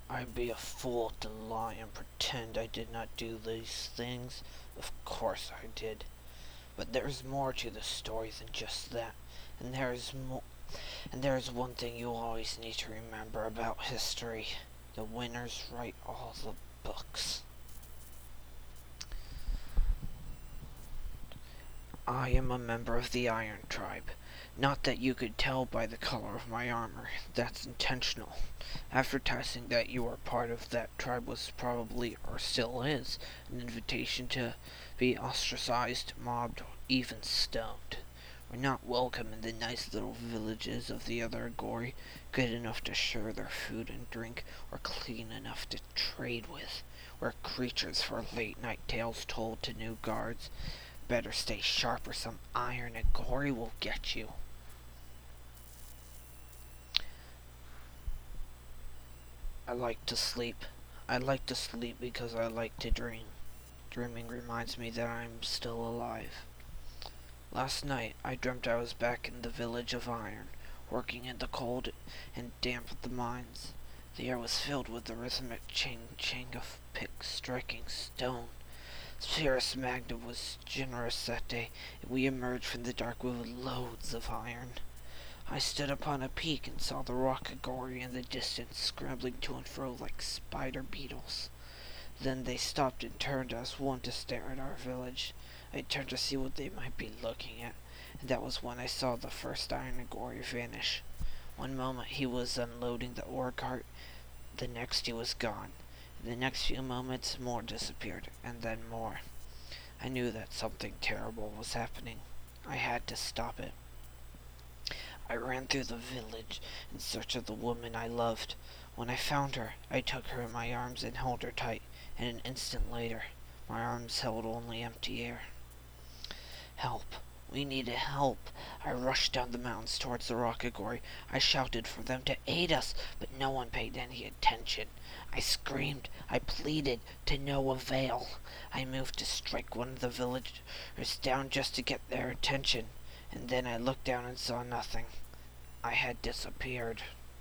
I'd be a fool to lie and pretend I did not do these things. Of course I did. But there is more to the story than just that. And there is one thing you always need to remember about history. The winners write all the books. I am a member of the Iron Tribe. Not that you could tell by the color of my armor. That's intentional. Advertising that you are part of that tribe was probably, or still is, an invitation to be ostracized, mobbed, or even stoned. We're not welcome in the nice little villages of the other Agori, good enough to share their food and drink, or clean enough to trade with. We're creatures for late-night tales told to new guards. Better stay sharp or some iron Agori will get you. I like to sleep. I like to sleep because I like to dream. Dreaming reminds me that I'm still alive. Last night I dreamt I was back in the village of Iron, working in the cold and damp of the mines. The air was filled with the rhythmic ching of picks striking stone. Spirus Magna was generous that day, and we emerged from the dark with loads of iron. I stood upon a peak and saw the rock Agori in the distance, scrambling to and fro like spider beetles. Then they stopped and turned as one to stare at our village. I turned to see what they might be looking at, and that was when I saw the first Iron Agori vanish. One moment he was unloading the ore cart, the next he was gone. In the next few moments more disappeared, and then more. I knew that something terrible was happening. I had to stop it. I ran through the village in search of the woman I loved. When I found her, I took her in my arms and held her tight, and an instant later, my arms held only empty air. Help! We needed help! I rushed down the mountains towards the rock Agori. I shouted for them to aid us, but no one paid any attention. I screamed, I pleaded, to no avail. I moved to strike one of the villagers down just to get their attention, and then I looked down and saw nothing. I had disappeared.